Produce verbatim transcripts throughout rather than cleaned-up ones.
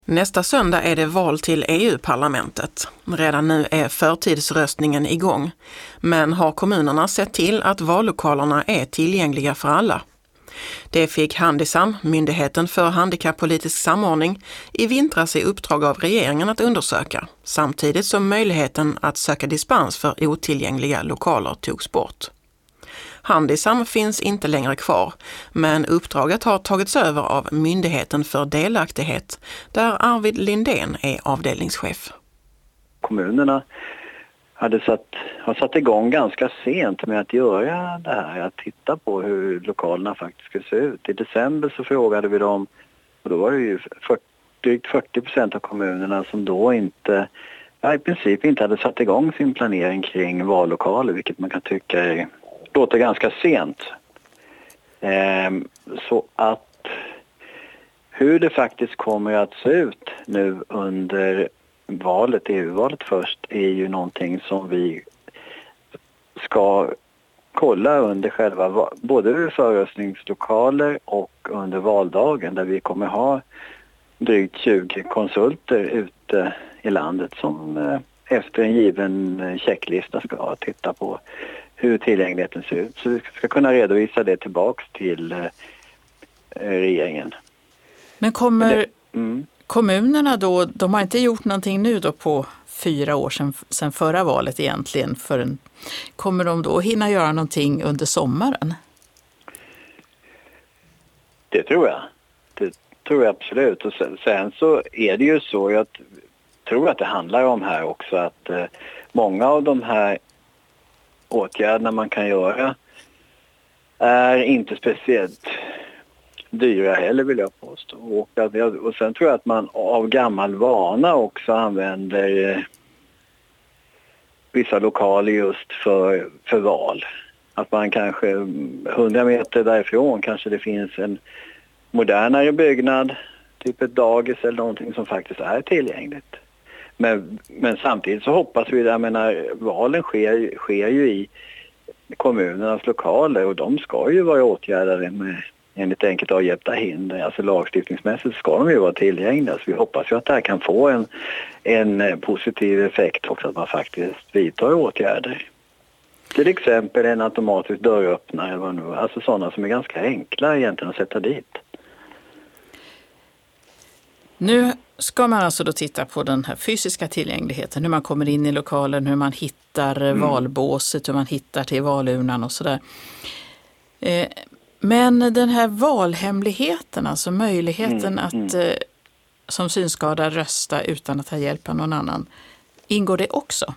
Nästa söndag är det val till E U-parlamentet. Redan nu är förtidsröstningen igång. Men har kommunerna sett till att vallokalerna är tillgängliga för alla? Det fick Handisam, Myndigheten för handikappolitisk samordning, i vintras i uppdrag av regeringen att undersöka, samtidigt som möjligheten att söka dispens för otillgängliga lokaler togs bort. Handisam finns inte längre kvar, men uppdraget har tagits över av Myndigheten för delaktighet, där Arvid Lindén är avdelningschef. Kommunerna hade satt, har satt igång ganska sent med att göra det här, att titta på hur lokalerna faktiskt skulle se ut. I december så frågade vi dem, och då var det ju fyrtio, drygt fyrtio procent av kommunerna som då inte, ja, i princip inte hade satt igång sin planering kring vallokaler, vilket man kan tycka är, låter ganska sent. Ehm, så att hur det faktiskt kommer att se ut nu under valet, E U-valet först, är ju någonting som vi ska kolla under själva, både förröstningslokaler och under valdagen, där vi kommer ha drygt tjugo konsulter ute i landet som efter en given checklista ska titta på hur tillgängligheten ser ut. Så vi ska kunna redovisa det tillbaks till regeringen. Men kommer det, mm. kommunerna då, de har inte gjort någonting nu då på fyra år sedan, sedan förra valet egentligen, för en, kommer de då hinna göra någonting under sommaren? Det tror jag. Det tror jag absolut. Och sen, sen så är det ju så, jag tror att det handlar om här också att eh, många av de här åtgärderna man kan göra är inte speciellt dyra heller, vill jag påstå. Och, och sen tror jag att man av gammal vana också använder eh, vissa lokaler just för, för val. Att man kanske hundra meter därifrån kanske det finns en modernare byggnad, typ ett dagis eller någonting som faktiskt är tillgängligt. Men, men samtidigt så hoppas vi, jag menar, valen sker, sker ju i kommunernas lokaler och de ska ju vara åtgärdade med enligt enkelt avhjälpta hinder. Alltså lagstiftningsmässigt ska de ju vara tillgängliga. Så vi hoppas ju att det här kan få en, en positiv effekt också, att man faktiskt vidtar åtgärder. Till exempel en automatisk dörröppnare eller vad nu. Alltså sådana som är ganska enkla egentligen att sätta dit. Nu ska man alltså då titta på den här fysiska tillgängligheten, hur man kommer in i lokalen, hur man hittar mm. valbåset, hur man hittar till valurnan och sådär. Eh, men den här valhemligheten, alltså möjligheten mm. att eh, som synskadad rösta utan att ha hjälp av någon annan, ingår det också?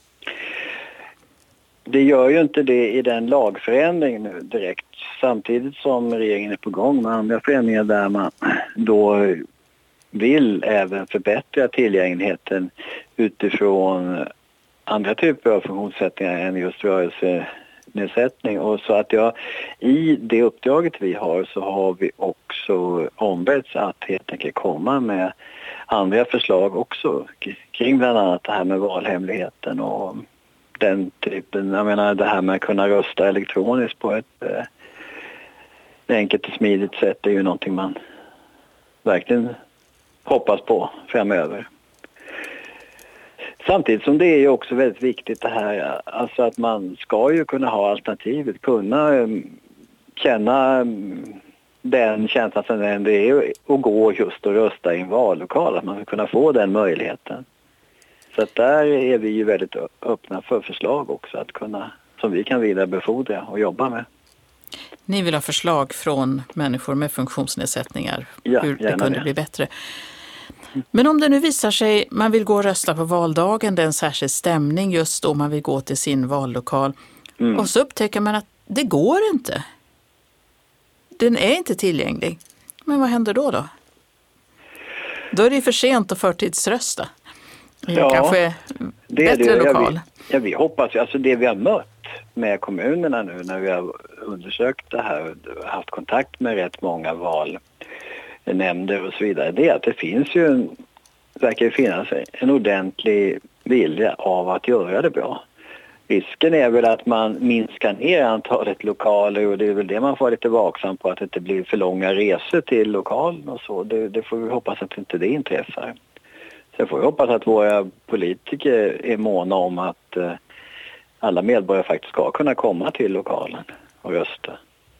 Det gör ju inte det i den lagförändring nu direkt, samtidigt som regeringen är på gång med andra förändringar där man då vill även förbättra tillgängligheten utifrån andra typer av funktionssättningar än just rörelsenedsättning. Och så att jag, i det uppdraget vi har så har vi också ombetts att helt enkelt komma med andra förslag också kring bland annat det här med valhemligheten och den typen, jag menar det här med att kunna rösta elektroniskt på ett eh, enkelt och smidigt sätt är ju någonting man verkligen hoppas på framöver. Samtidigt som det är ju också väldigt viktigt det här, alltså att man ska ju kunna ha alternativet, kunna um, känna um, den känslan som det är att gå just och rösta i en vallokal, att man ska kunna få den möjligheten. Så att där är vi ju väldigt öppna för förslag också att kunna, som vi kan vidarebefordra och jobba med. Ni vill ha förslag från människor med funktionsnedsättningar, ja, hur det kunde det. bli bättre. Men om det nu visar sig, man vill gå och rösta på valdagen, det är en särskild stämning just då man vill gå till sin vallokal. Mm. Och så upptäcker man att det går inte. Den är inte tillgänglig. Men vad händer då då? Då är det för sent att förtidsrösta. Ja, kanske det bättre är det. lokal. Ja, vi, ja, vi hoppas ju. Alltså det vi har mött med kommunerna nu när vi har undersökt det här och haft kontakt med rätt många valnämnder och så vidare, det är att det finns ju en, verkar finnas en ordentlig vilja av att göra det bra. risken är väl att man minskar ner antalet lokaler, och det är väl det man får vara lite vaksam på, att det inte blir för långa resor till lokalen och så. Det, det får vi hoppas att inte det inträffar. Sen får vi hoppas att våra politiker är måna om att eh, alla medborgare faktiskt ska kunna komma till lokalen och rösta.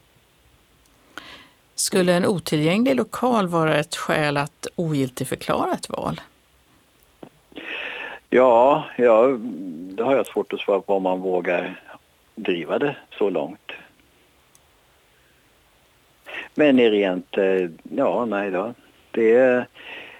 Skulle en otillgänglig lokal vara ett skäl att ogiltigförklara ett val? Ja, ja, det har jag svårt att svara på om man vågar driva det så långt. Men är rent, ja, nej då. Det är,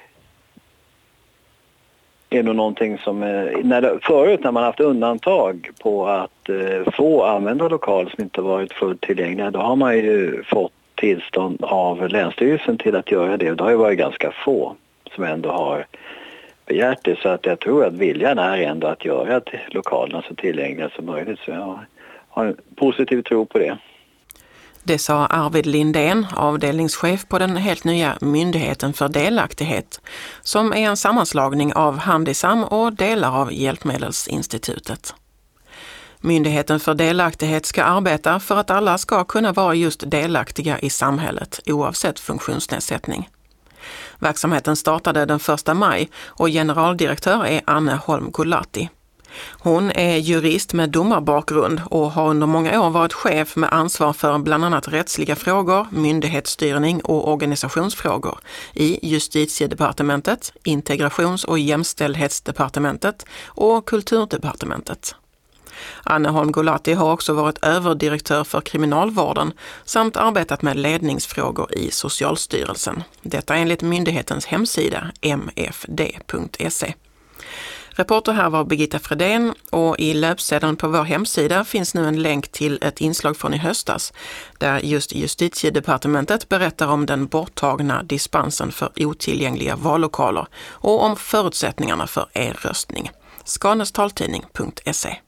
är nog någonting som, när det, förut när man haft undantag på att eh, få använda lokal som inte varit fullt tillgängliga, då har man ju fått tillstånd av Länsstyrelsen till att göra det. Och det har ju varit ganska få som ändå har begärt det, så att jag tror att viljan är ändå att göra lokalerna så tillgängliga som möjligt. Så jag har en positiv tro på det. Det sa Arvid Lindén, avdelningschef på den helt nya Myndigheten för delaktighet, som är en sammanslagning av Handisam och delar av Hjälpmedelsinstitutet. Myndigheten för delaktighet ska arbeta för att alla ska kunna vara just delaktiga i samhället oavsett funktionsnedsättning. Verksamheten startade den första maj och generaldirektör är Anne Holm Gulati. Hon är jurist med domarbakgrund och har under många år varit chef med ansvar för bland annat rättsliga frågor, myndighetsstyrning och organisationsfrågor i Justitiedepartementet, Integrations- och jämställdhetsdepartementet och Kulturdepartementet. Anne Holm Gulati har också varit överdirektör för kriminalvården samt arbetat med ledningsfrågor i Socialstyrelsen. Detta enligt myndighetens hemsida m f d punkt se. Reporter här var Birgitta Fredén, och i löpsedeln på vår hemsida finns nu en länk till ett inslag från i höstas där just Justitiedepartementet berättar om den borttagna dispensen för otillgängliga vallokaler och om förutsättningarna för e-röstning. skanestaltidning punkt se